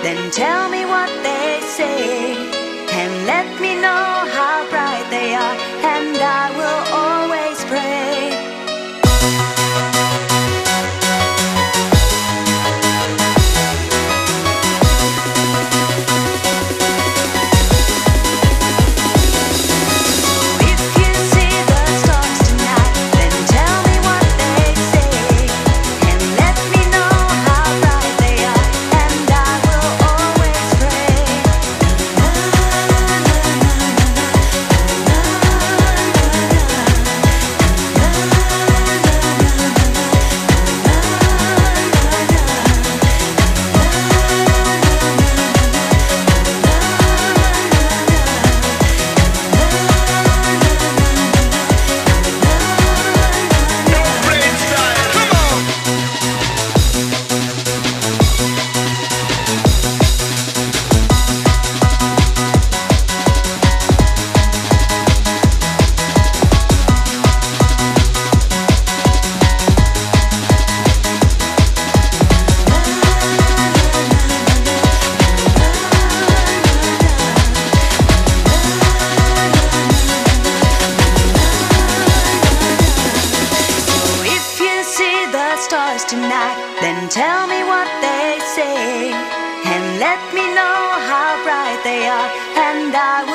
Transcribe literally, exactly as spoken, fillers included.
then tell me what they say, and let me know how bright they are, and I will always pray. Stars tonight, then tell me what they say, and let me know how bright they are, and I